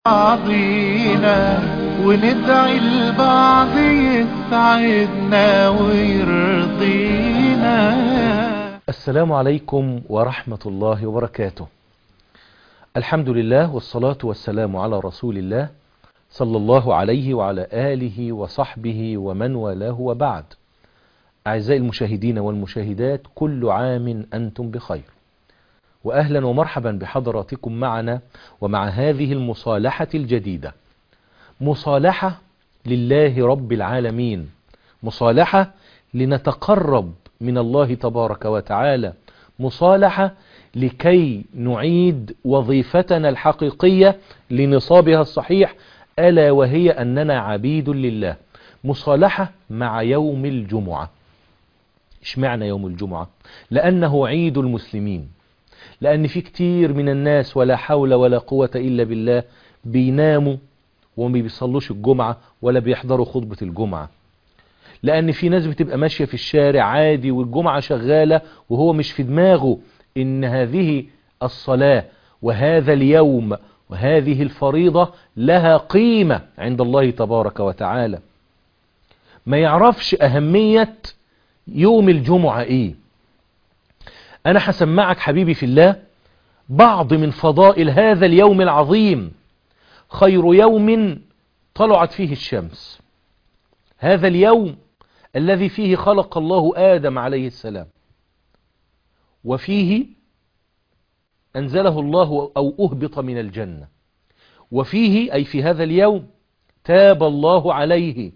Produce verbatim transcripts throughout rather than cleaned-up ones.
بعضينا وندعي البعض يسعدنا ويرضينا. السلام عليكم ورحمة الله وبركاته. الحمد لله والصلاة والسلام على رسول الله صلى الله عليه وعلى آله وصحبه ومن والاه وبعد. أعزائي المشاهدين والمشاهدات، كل عام أنتم بخير، وأهلا ومرحبا بحضراتكم معنا ومع هذه المصالحة الجديدة، مصالحة لله رب العالمين، مصالحة لنتقرب من الله تبارك وتعالى، مصالحة لكي نعيد وظيفتنا الحقيقية لنصابها الصحيح، ألا وهي أننا عبيد لله. مصالحة مع يوم الجمعة. اشمعنى يوم الجمعة؟ لأنه عيد المسلمين، لأن في كتير من الناس ولا حول ولا قوة إلا بالله بيناموا وما بيصلوش الجمعة ولا بيحضروا خطبة الجمعة، لأن في ناس بتبقى ماشية في الشارع عادي والجمعة شغالة وهو مش في دماغه إن هذه الصلاة وهذا اليوم وهذه الفريضة لها قيمة عند الله تبارك وتعالى، ما يعرفش أهمية يوم الجمعة إيه. أنا هسمعك حبيبي في الله بعض من فضائل هذا اليوم العظيم. خير يوم طلعت فيه الشمس، هذا اليوم الذي فيه خلق الله آدم عليه السلام، وفيه أنزله الله أو أهبط من الجنة، وفيه أي في هذا اليوم تاب الله عليه،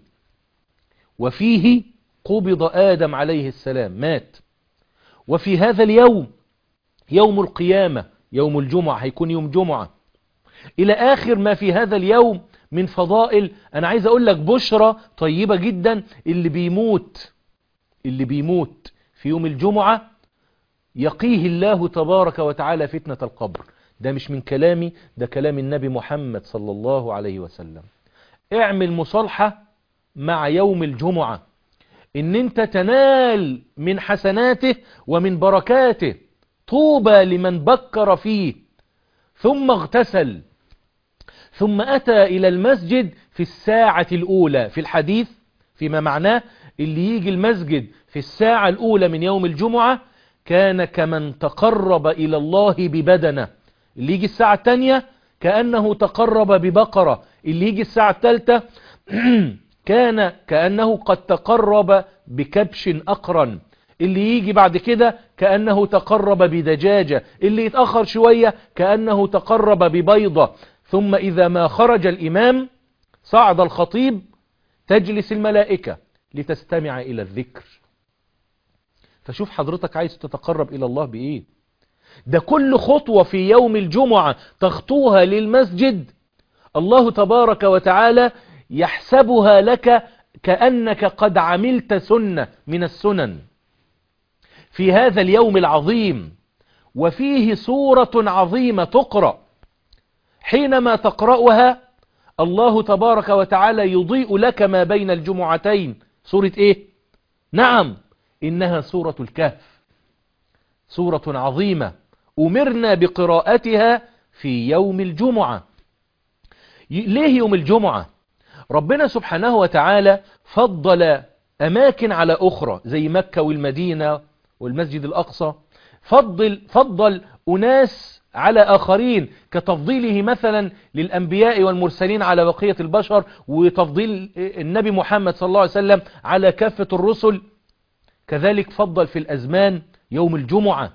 وفيه قبض آدم عليه السلام مات، وفي هذا اليوم يوم القيامة يوم الجمعة هيكون يوم جمعة، إلى آخر ما في هذا اليوم من فضائل. أنا عايز أقول لك بشرة طيبة جدا، اللي بيموت اللي بيموت في يوم الجمعة يقيه الله تبارك وتعالى فتنة القبر. ده مش من كلامي، ده كلام النبي محمد صلى الله عليه وسلم. اعمل مصالحة مع يوم الجمعة ان انت تنال من حسناته ومن بركاته. طوبى لمن بكر فيه ثم اغتسل ثم أتى إلى المسجد في الساعة الأولى. في الحديث فيما معناه اللي يجي المسجد في الساعة الأولى من يوم الجمعة كان كمن تقرب إلى الله ببدنه، اللي يجي الساعة الثانية كأنه تقرب ببقرة، اللي يجي الساعة الثالثة كان كأنه قد تقرب بكبش أقرن، اللي يجي بعد كده كأنه تقرب بدجاجة، اللي يتأخر شوية كأنه تقرب ببيضة. ثم إذا ما خرج الإمام صعد الخطيب تجلس الملائكة لتستمع إلى الذكر. فشوف حضرتك عايز تتقرب إلى الله بإيه. ده كل خطوة في يوم الجمعة تخطوها للمسجد الله تبارك وتعالى يحسبها لك كأنك قد عملت سنة من السنن في هذا اليوم العظيم. وفيه سورة عظيمة تقرأ، حينما تقرأها الله تبارك وتعالى يضيء لك ما بين الجمعتين. سورة ايه؟ نعم، إنها سورة الكهف، سورة عظيمة أمرنا بقراءتها في يوم الجمعة. ليه يوم الجمعة؟ ربنا سبحانه وتعالى فضل أماكن على أخرى زي مكة والمدينة والمسجد الأقصى، فضل, فضل أناس على آخرين، كتفضيله مثلا للأنبياء والمرسلين على بقية البشر، وتفضيل النبي محمد صلى الله عليه وسلم على كافة الرسل. كذلك فضل في الأزمان يوم الجمعة.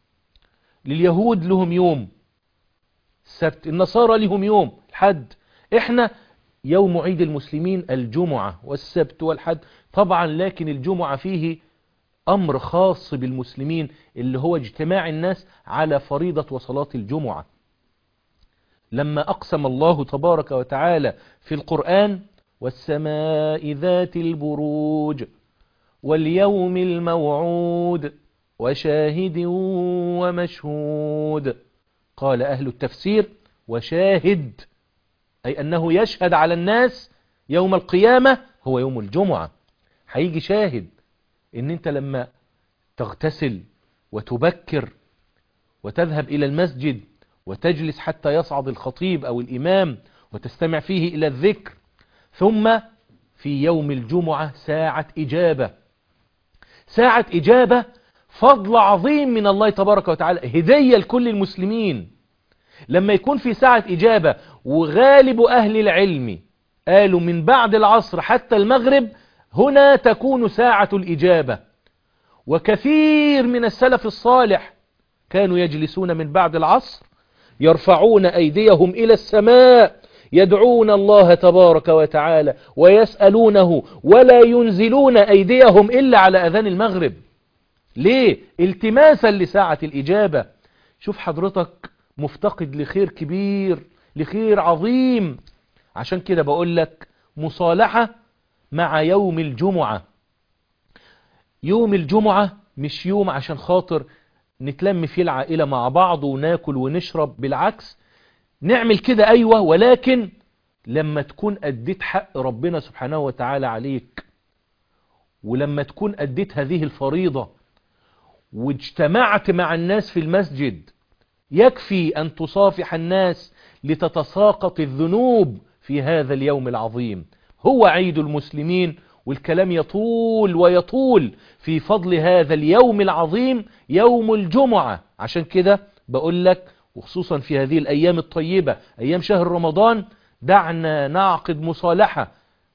لليهود لهم يوم السبت، النصارى لهم يوم الحد، احنا يوم عيد المسلمين الجمعة والسبت والحد طبعا، لكن الجمعة فيه أمر خاص بالمسلمين اللي هو اجتماع الناس على فريضة وصلاة الجمعة. لما أقسم الله تبارك وتعالى في القرآن والسماء ذات البروج واليوم الموعود وشاهد ومشهود، قال أهل التفسير وشاهد أي أنه يشهد على الناس يوم القيامة هو يوم الجمعة. هيجي شاهد إن أنت لما تغتسل وتبكر وتذهب إلى المسجد وتجلس حتى يصعد الخطيب أو الإمام وتستمع فيه إلى الذكر. ثم في يوم الجمعة ساعة إجابة، ساعة إجابة فضل عظيم من الله تبارك وتعالى، هدية لكل المسلمين. لما يكون في ساعة إجابة وغالب أهل العلم قالوا من بعد العصر حتى المغرب هنا تكون ساعة الإجابة. وكثير من السلف الصالح كانوا يجلسون من بعد العصر يرفعون أيديهم إلى السماء يدعون الله تبارك وتعالى ويسألونه، ولا ينزلون أيديهم إلا على أذان المغرب. ليه؟ التماسا لساعة الإجابة. شوف حضرتك مفتقد لخير كبير، لخير عظيم. عشان كده بقول لك مصالحة مع يوم الجمعة. يوم الجمعة مش يوم عشان خاطر نتلم فيه العائلة مع بعض وناكل ونشرب، بالعكس نعمل كده أيوة، ولكن لما تكون أديت حق ربنا سبحانه وتعالى عليك، ولما تكون أديت هذه الفريضة واجتمعت مع الناس في المسجد، يكفي أن تصافح الناس لتتساقط الذنوب في هذا اليوم العظيم. هو عيد المسلمين، والكلام يطول ويطول في فضل هذا اليوم العظيم يوم الجمعة. عشان كده بقول لك، وخصوصا في هذه الأيام الطيبة أيام شهر رمضان، دعنا نعقد مصالحة،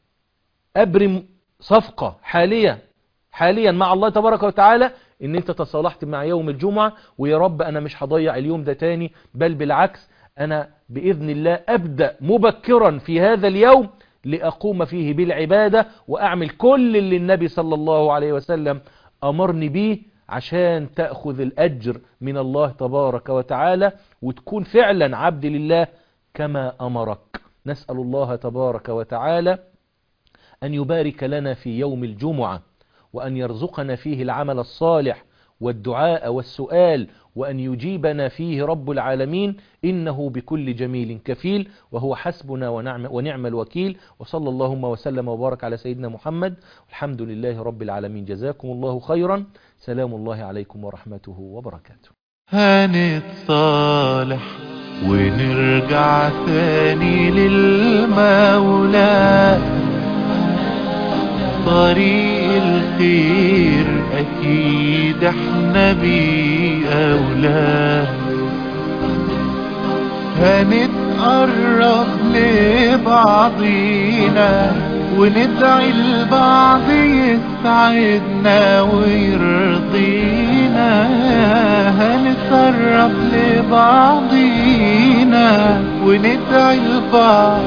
أبرم صفقة حاليا حاليا مع الله تبارك وتعالى ان انت تصالحت مع يوم الجمعة، ويا رب انا مش هضيع اليوم ده تاني، بل بالعكس انا بإذن الله ابدأ مبكرا في هذا اليوم لأقوم فيه بالعبادة وأعمل كل اللي النبي صلى الله عليه وسلم أمرني به، عشان تأخذ الأجر من الله تبارك وتعالى وتكون فعلا عبد لله كما أمرك. نسأل الله تبارك وتعالى أن يبارك لنا في يوم الجمعة، وأن يرزقنا فيه العمل الصالح والدعاء والسؤال، وأن يجيبنا فيه رب العالمين، إنه بكل جميل كفيل، وهو حسبنا ونعم, ونعم الوكيل. وصلى اللهم وسلم وبارك على سيدنا محمد، والحمد لله رب العالمين. جزاكم الله خيرا. سلام الله عليكم ورحمته وبركاته. هنتصالح ونرجع ثاني للمولى، طريق الخير أكيد احنا بيه أولى. هنتقرب لبعضينا وندعي البعض يسعدنا ويرضينا. هنتقرب لبعضينا وندعي البعض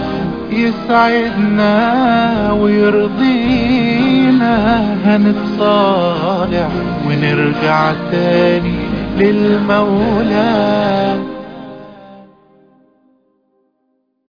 يسعدنا ويرضينا. هنتصالح ونرجع تاني للمولى.